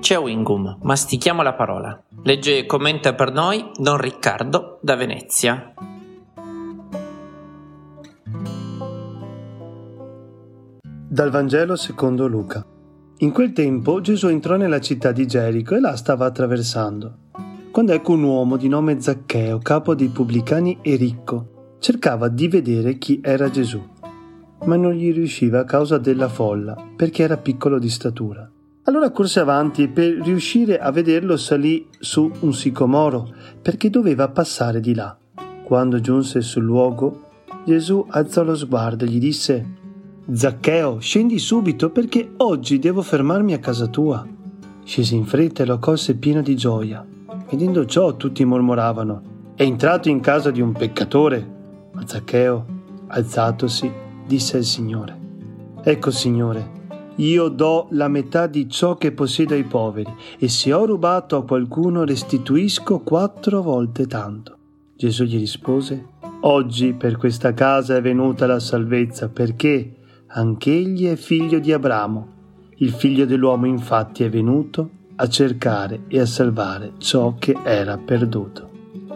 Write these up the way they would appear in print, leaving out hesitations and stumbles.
Chewing-gum, mastichiamo la parola. Legge e commenta per noi Don Riccardo da Venezia. Dal Vangelo secondo Luca. In quel tempo Gesù entrò nella città di Gerico e la stava attraversando, quando ecco un uomo di nome Zaccheo, capo dei pubblicani e ricco, cercava di vedere chi era Gesù, ma non gli riusciva a causa della folla, perché era piccolo di statura. Allora corse avanti e per riuscire a vederlo salì su un sicomoro, perché doveva passare di là. Quando giunse sul luogo, Gesù alzò lo sguardo e gli disse: «Zaccheo, scendi subito, perché oggi devo fermarmi a casa tua». Scese in fretta e lo accolse pieno di gioia. Vedendo ciò, tutti mormoravano: «È entrato in casa di un peccatore». Ma Zaccheo, alzatosi, disse al Signore: «Ecco, Signore, io do la metà di ciò che possiedo ai poveri, e se ho rubato a qualcuno restituisco 4 volte tanto». Gesù gli rispose: «Oggi per questa casa è venuta la salvezza, perché anch'egli è figlio di Abramo. Il figlio dell'uomo infatti è venuto a cercare e a salvare ciò che era perduto».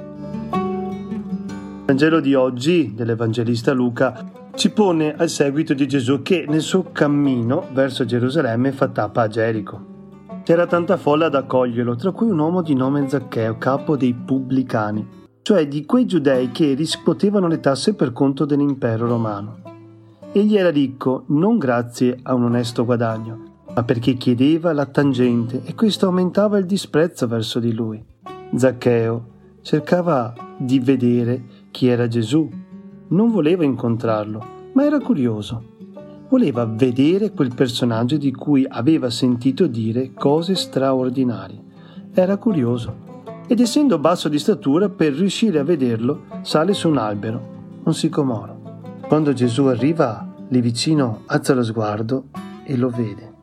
Il Vangelo di oggi dell'Evangelista Luca ci pone al seguito di Gesù che nel suo cammino verso Gerusalemme fa tappa a Gerico. C'era tanta folla ad accoglierlo, tra cui un uomo di nome Zaccheo, capo dei pubblicani, cioè di quei giudei che riscuotevano le tasse per conto dell'impero romano. Egli era ricco non grazie a un onesto guadagno, ma perché chiedeva la tangente, e questo aumentava il disprezzo verso di lui. Zaccheo cercava di vedere chi era Gesù. Non voleva incontrarlo, ma era curioso. Voleva vedere quel personaggio di cui aveva sentito dire cose straordinarie. Era curioso. Ed essendo basso di statura, per riuscire a vederlo, sale su un albero, un sicomoro. Quando Gesù arriva lì vicino, alza lo sguardo e lo vede.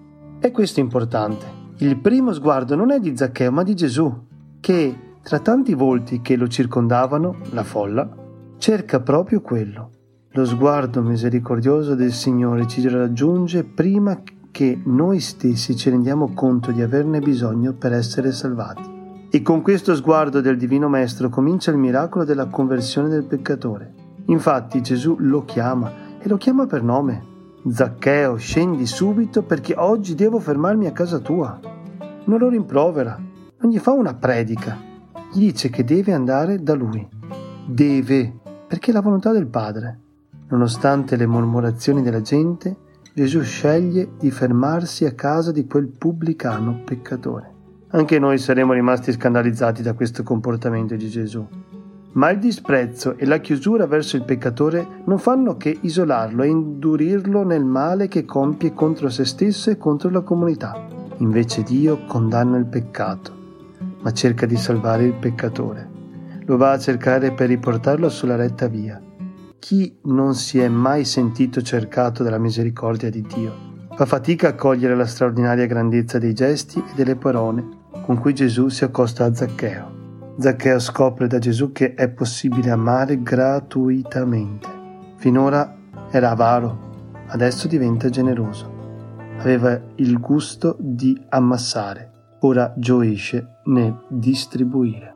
E questo è importante. Il primo sguardo non è di Zaccheo, ma di Gesù, che tra tanti volti che lo circondavano, la folla, cerca proprio quello. Lo sguardo misericordioso del Signore ci raggiunge prima che noi stessi ci rendiamo conto di averne bisogno per essere salvati. E con questo sguardo del Divino Maestro comincia il miracolo della conversione del peccatore. Infatti Gesù lo chiama, e lo chiama per nome. «Zaccheo, scendi subito, perché oggi devo fermarmi a casa tua». Non lo rimprovera, non gli fa una predica. Gli dice che deve andare da lui. Deve, perché è la volontà del Padre. Nonostante le mormorazioni della gente, Gesù sceglie di fermarsi a casa di quel pubblicano peccatore. Anche noi saremmo rimasti scandalizzati da questo comportamento di Gesù. Ma il disprezzo e la chiusura verso il peccatore non fanno che isolarlo e indurirlo nel male che compie contro se stesso e contro la comunità. Invece Dio condanna il peccato, ma cerca di salvare il peccatore. Lo va a cercare per riportarlo sulla retta via. Chi non si è mai sentito cercato dalla misericordia di Dio fa fatica a cogliere la straordinaria grandezza dei gesti e delle parole con cui Gesù si accosta a Zaccheo. Zaccheo scopre da Gesù che è possibile amare gratuitamente. Finora era avaro, adesso diventa generoso. Aveva il gusto di ammassare, ora gioisce nel distribuire.